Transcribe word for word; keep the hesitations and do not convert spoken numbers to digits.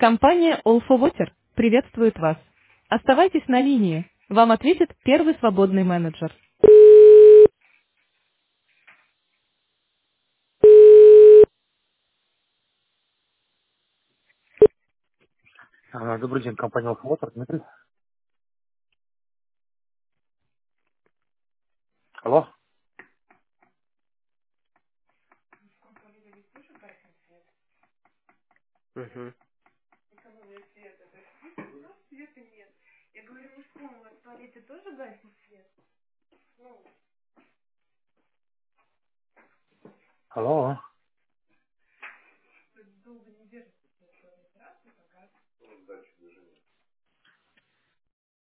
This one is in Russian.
Компания All4Water приветствует вас. Оставайтесь на линии. Вам ответит первый свободный менеджер. А, Добрый день, компания All4Water, Дмитрий. Алло. Угу. Алло.